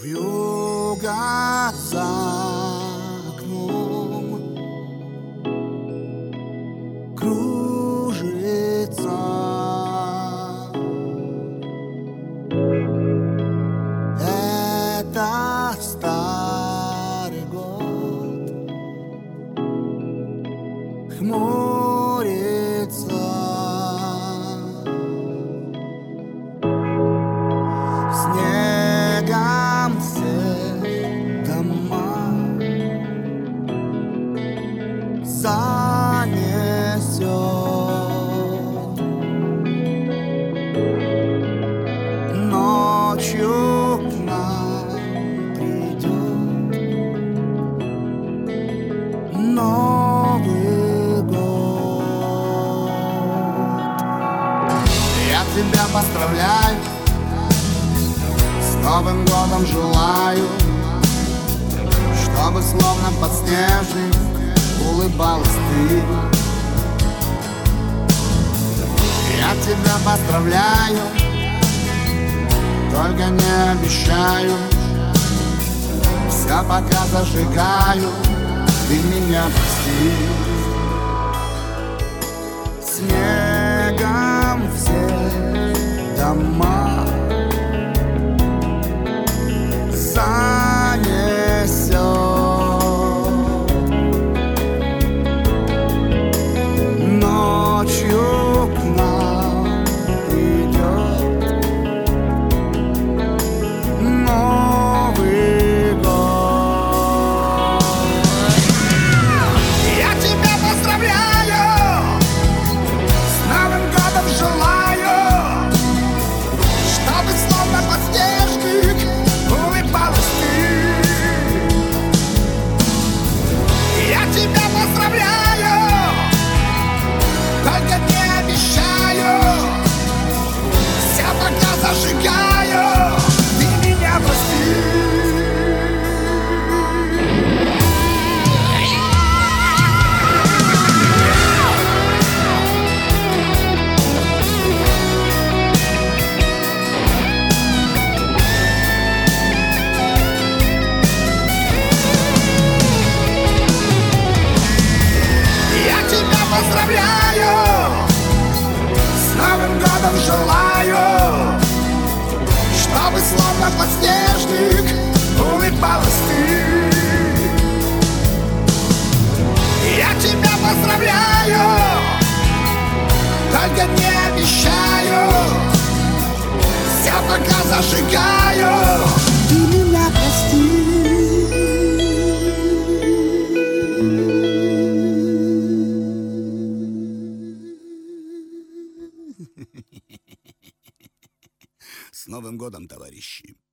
Вьюга за окном кружится. Это старый год хмурится. Снегом все дома занесет. Ночью к нам придет Новый год. Я тебя поздравляю, с Новым годом желаю, чтобы словно подснежник улыбалась ты. Я тебя поздравляю, только не обещаю, все пока зажигаю, ты меня прости. Снегом все дома занесет. Ночью к нам придет Новый год. Я тебя поздравляю, с Новым годом желаю, чтобы словно подснежник улыбалась ты. Я тебя поздравляю, только не обещаю, все пока зажигаю, ты меня прости. Я тебя поздравляю, с Новым годом желаю, чтобы словно подснежник улыбалась ты. Я тебя поздравляю, только не обещаю, все пока зажигаю, ты меня прости. С Новым годом, товарищи!